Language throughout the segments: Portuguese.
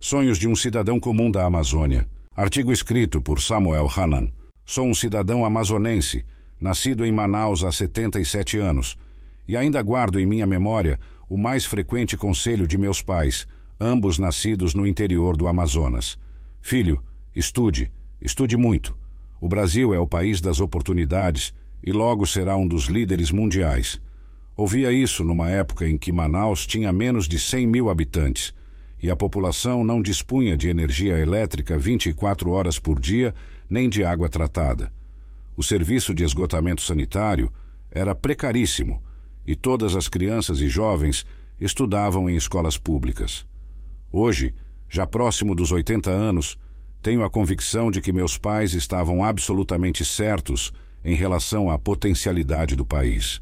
Sonhos de um cidadão comum da Amazônia. Artigo escrito por Samuel Hanan. Sou um cidadão amazonense, nascido em Manaus há 77 anos, e ainda guardo em minha memória o mais frequente conselho de meus pais, ambos nascidos no interior do Amazonas. Filho, estude muito. O Brasil é o país das oportunidades e logo será um dos líderes mundiais. Ouvia isso numa época em que Manaus tinha menos de 100 mil habitantes e a população não dispunha de energia elétrica 24 horas por dia nem de água tratada. O serviço de esgotamento sanitário era precaríssimo e todas as crianças e jovens estudavam em escolas públicas. Hoje, já próximo dos 80 anos, tenho a convicção de que meus pais estavam absolutamente certos em relação à potencialidade do país.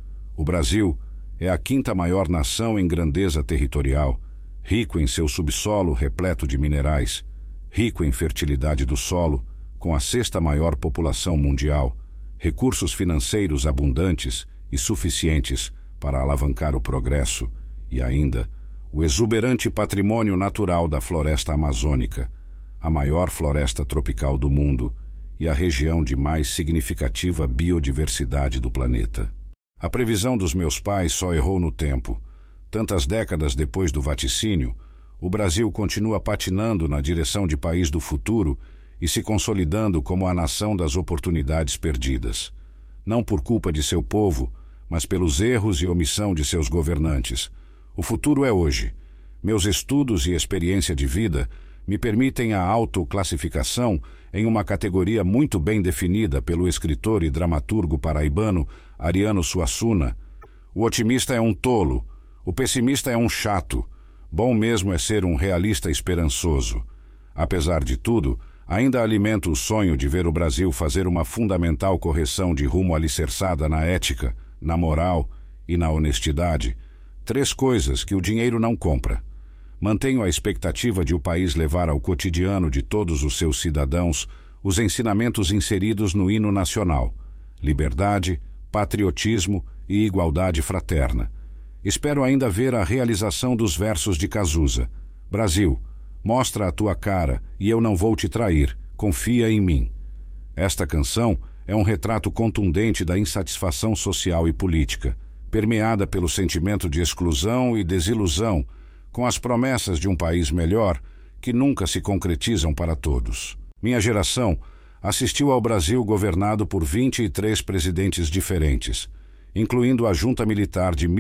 O Brasil é a quinta maior nação em grandeza territorial, rico em seu subsolo repleto de minerais, rico em fertilidade do solo, com a sexta maior população mundial, recursos financeiros abundantes e suficientes para alavancar o progresso e ainda o exuberante patrimônio natural da floresta amazônica, a maior floresta tropical do mundo e a região de mais significativa biodiversidade do planeta. A previsão dos meus pais só errou no tempo. Tantas décadas depois do vaticínio, o Brasil continua patinando na direção de país do futuro e se consolidando como a nação das oportunidades perdidas. Não por culpa de seu povo, mas pelos erros e omissão de seus governantes. O futuro é hoje. Meus estudos e experiência de vida me permitem a autoclassificação em uma categoria muito bem definida pelo escritor e dramaturgo paraibano Ariano Suassuna. O otimista é um tolo, o pessimista é um chato, bom mesmo é ser um realista esperançoso. Apesar de tudo, ainda alimento o sonho de ver o Brasil fazer uma fundamental correção de rumo alicerçada na ética, na moral e na honestidade, 3 coisas que o dinheiro não compra. Mantenho a expectativa de o país levar ao cotidiano de todos os seus cidadãos os ensinamentos inseridos no hino nacional: liberdade, patriotismo e igualdade fraterna. Espero ainda ver a realização dos versos de Cazuza. Brasil, mostra a tua cara e eu não vou te trair, confia em mim. Esta canção é um retrato contundente da insatisfação social e política, permeada pelo sentimento de exclusão e desilusão com as promessas de um país melhor que nunca se concretizam para todos. Minha geração assistiu ao Brasil governado por 23 presidentes diferentes, incluindo a junta militar de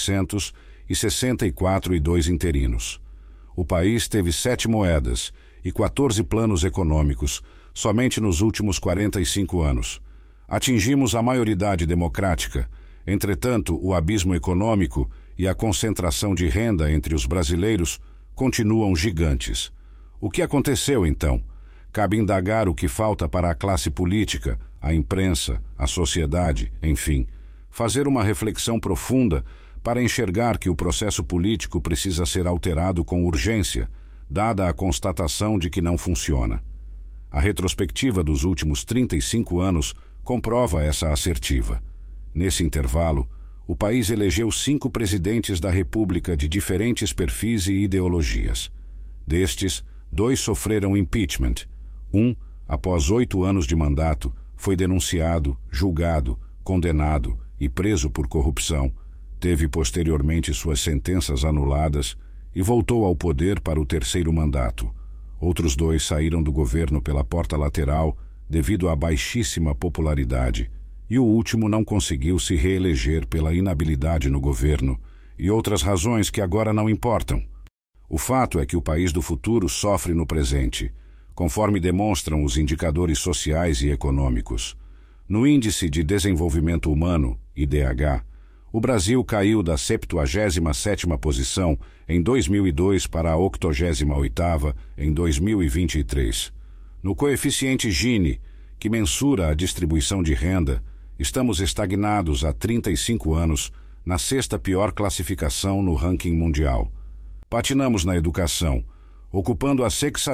1964 e 2 interinos. O país teve 7 moedas e 14 planos econômicos somente nos últimos 45 anos. Atingimos a maioridade democrática, entretanto, o abismo econômico e a concentração de renda entre os brasileiros continuam gigantes. O que aconteceu, então? Cabe indagar o que falta para a classe política, a imprensa, a sociedade, enfim, fazer uma reflexão profunda para enxergar que o processo político precisa ser alterado com urgência, dada a constatação de que não funciona. A retrospectiva dos últimos 35 anos comprova essa assertiva. Nesse intervalo, o país elegeu 5 presidentes da República de diferentes perfis e ideologias. Destes, 2 sofreram impeachment. Um, após 8 anos de mandato, foi denunciado, julgado, condenado e preso por corrupção, teve posteriormente suas sentenças anuladas e voltou ao poder para o 3º mandato. Outros 2 saíram do governo pela porta lateral devido à baixíssima popularidade, e o último não conseguiu se reeleger pela inabilidade no governo e outras razões que agora não importam. O fato é que o país do futuro sofre no presente, conforme demonstram os indicadores sociais e econômicos. No Índice de Desenvolvimento Humano, IDH, o Brasil caiu da 77ª posição em 2002 para a 88ª em 2023. No coeficiente Gini, que mensura a distribuição de renda, estamos estagnados há 35 anos na 6ª pior classificação no ranking mundial. Patinamos na educação, ocupando a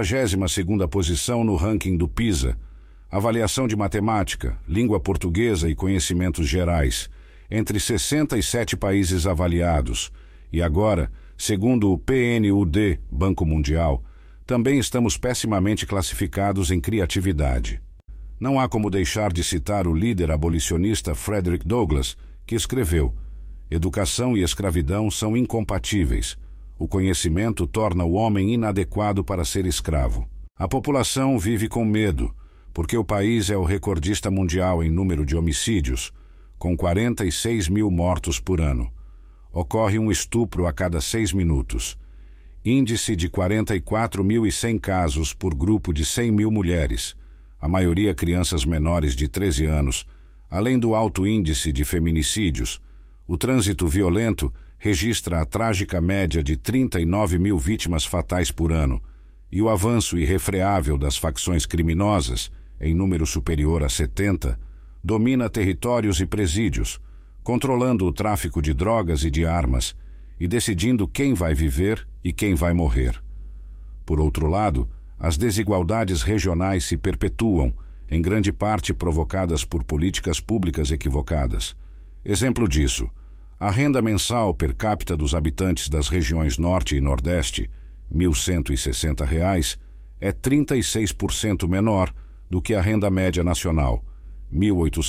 62ª posição no ranking do PISA, avaliação de matemática, língua portuguesa e conhecimentos gerais, entre 67 países avaliados, e agora, segundo o PNUD, Banco Mundial, também estamos pessimamente classificados em criatividade. Não há como deixar de citar o líder abolicionista Frederick Douglass, que escreveu: educação e escravidão são incompatíveis. O conhecimento torna o homem inadequado para ser escravo. A população vive com medo, porque o país é o recordista mundial em número de homicídios, com 46 mil mortos por ano. Ocorre um estupro a cada 6 minutos. Índice de 44.100 casos por grupo de 100 mil mulheres, a maioria crianças menores de 13 anos, além do alto índice de feminicídios. O trânsito violento registra a trágica média de 39 mil vítimas fatais por ano, e o avanço irrefreável das facções criminosas, em número superior a 70, domina territórios e presídios, controlando o tráfico de drogas e de armas e decidindo quem vai viver e quem vai morrer. Por outro lado, as desigualdades regionais se perpetuam, em grande parte provocadas por políticas públicas equivocadas. Exemplo disso: a renda mensal per capita dos habitantes das regiões Norte e Nordeste, R$ 1.160, é 36% menor do que a renda média nacional, R$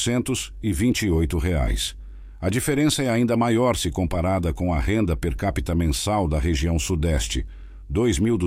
1.828. A diferença é ainda maior se comparada com a renda per capita mensal da região Sudeste, R$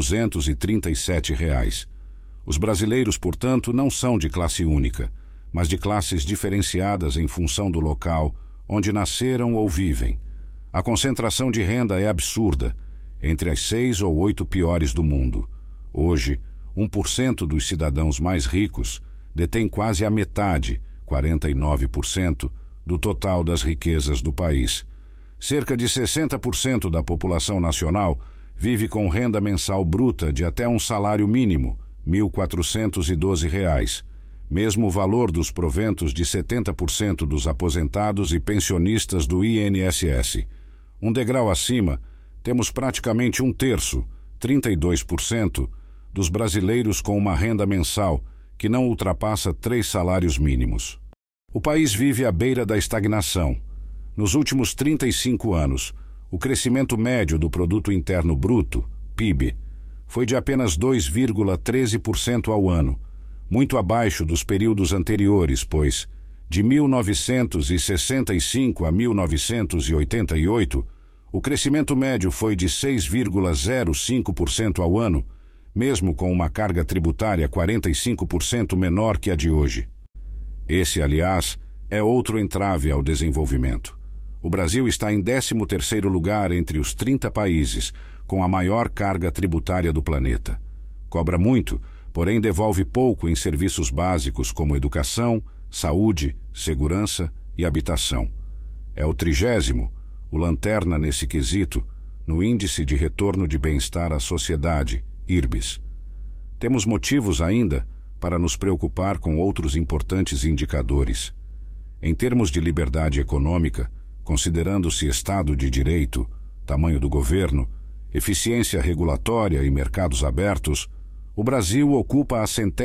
2.237. Os brasileiros, portanto, não são de classe única, mas de classes diferenciadas em função do local onde nasceram ou vivem. A concentração de renda é absurda, entre as 6 ou 8 piores do mundo. Hoje, 1% dos cidadãos mais ricos detém quase a metade, 49%, do total das riquezas do país. Cerca de 60% da população nacional vive com renda mensal bruta de até um salário mínimo, R$ 1.412, mesmo o valor dos proventos de 70% dos aposentados e pensionistas do INSS. Um degrau acima, temos praticamente 1/3, 32%, dos brasileiros com uma renda mensal que não ultrapassa 3 salários mínimos. O país vive à beira da estagnação. Nos últimos 35 anos, o crescimento médio do Produto Interno Bruto, PIB, foi de apenas 2,13% ao ano, muito abaixo dos períodos anteriores, pois, de 1965 a 1988, o crescimento médio foi de 6,05% ao ano, mesmo com uma carga tributária 45% menor que a de hoje. Esse, aliás, é outro entrave ao desenvolvimento. O Brasil está em 13º lugar entre os 30 países com a maior carga tributária do planeta. Cobra muito, porém devolve pouco em serviços básicos como educação, saúde, segurança e habitação. É o 30º, o lanterna nesse quesito, no Índice de Retorno de Bem-Estar à Sociedade, IRBES. Temos motivos ainda para nos preocupar com outros importantes indicadores. Em termos de liberdade econômica, considerando-se Estado de Direito, tamanho do governo, eficiência regulatória e mercados abertos, o Brasil ocupa a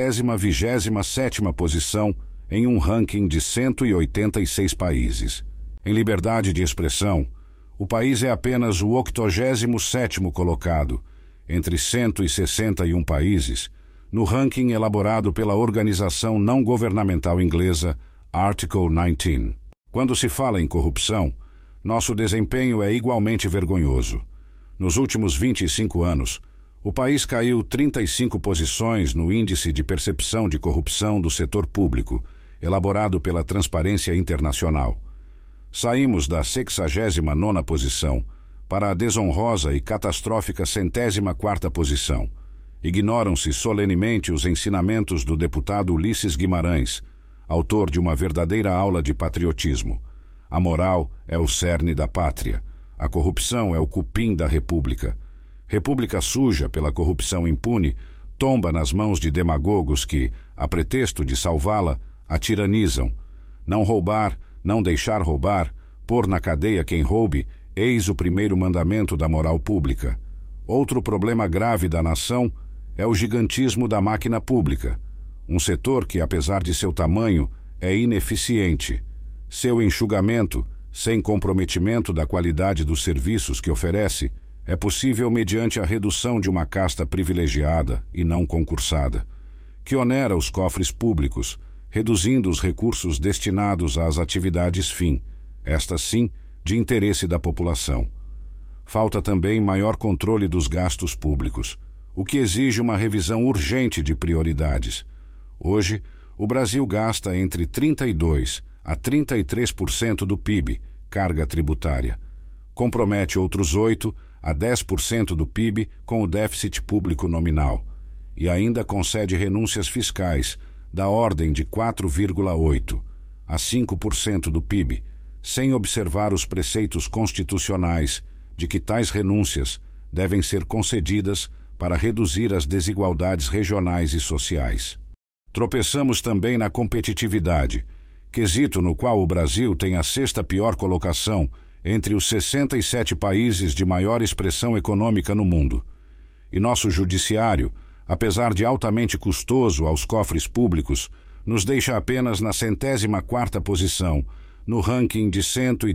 127ª posição em um ranking de 186 países. Em liberdade de expressão, o país é apenas o 87º colocado, entre 161 países, no ranking elaborado pela organização não governamental inglesa Article 19. Quando se fala em corrupção, nosso desempenho é igualmente vergonhoso. Nos últimos 25 anos, o país caiu 35 posições no Índice de Percepção de Corrupção do Setor Público, elaborado pela Transparência Internacional. Saímos da 69ª posição para a desonrosa e catastrófica 104ª posição. Ignoram-se solenemente os ensinamentos do deputado Ulisses Guimarães, autor de uma verdadeira aula de patriotismo. A moral é o cerne da pátria. A corrupção é o cupim da república. República suja pela corrupção impune tomba nas mãos de demagogos que, a pretexto de salvá-la, a tiranizam. Não roubar, não deixar roubar, pôr na cadeia quem roube, eis o primeiro mandamento da moral pública. Outro problema grave da nação é o gigantismo da máquina pública, um setor que, apesar de seu tamanho, é ineficiente. Seu enxugamento, sem comprometimento da qualidade dos serviços que oferece, é possível mediante a redução de uma casta privilegiada e não concursada, que onera os cofres públicos, reduzindo os recursos destinados às atividades fim, estas sim, de interesse da população. Falta também maior controle dos gastos públicos, o que exige uma revisão urgente de prioridades. Hoje, o Brasil gasta entre 32% a 33% do PIB, carga tributária. Compromete outros 8% a 10% do PIB com o déficit público nominal, e ainda concede renúncias fiscais da ordem de 4,8% a 5% do PIB, sem observar os preceitos constitucionais de que tais renúncias devem ser concedidas para reduzir as desigualdades regionais e sociais. Tropeçamos também na competitividade, quesito no qual o Brasil tem a 6ª pior colocação entre os 67 países de maior expressão econômica no mundo. E nosso judiciário, apesar de altamente custoso aos cofres públicos, nos deixa apenas na 104ª posição, no ranking de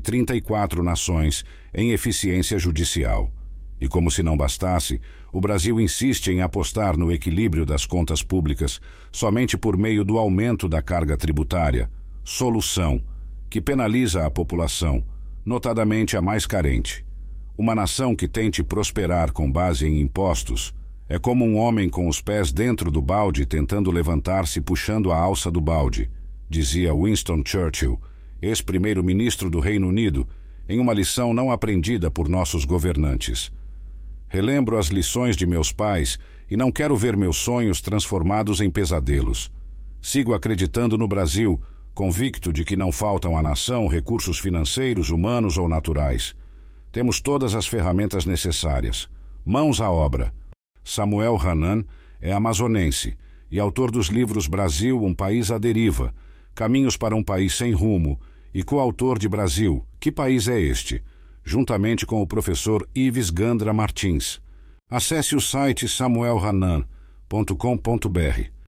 134 nações em eficiência judicial. E como se não bastasse, o Brasil insiste em apostar no equilíbrio das contas públicas somente por meio do aumento da carga tributária, solução, que penaliza a população, notadamente a mais carente. Uma nação que tente prosperar com base em impostos é como um homem com os pés dentro do balde tentando levantar-se puxando a alça do balde, dizia Winston Churchill, ex-primeiro-ministro do Reino Unido, em uma lição não aprendida por nossos governantes. Relembro as lições de meus pais e não quero ver meus sonhos transformados em pesadelos. Sigo acreditando no Brasil, convicto de que não faltam à nação recursos financeiros, humanos ou naturais. Temos todas as ferramentas necessárias. Mãos à obra. Samuel Hanan é amazonense e autor dos livros Brasil, um país à deriva, Caminhos para um país sem rumo, e coautor de Brasil, Que País é Este?, juntamente com o professor Ives Gandra Martins. Acesse o site samuelhanan.com.br.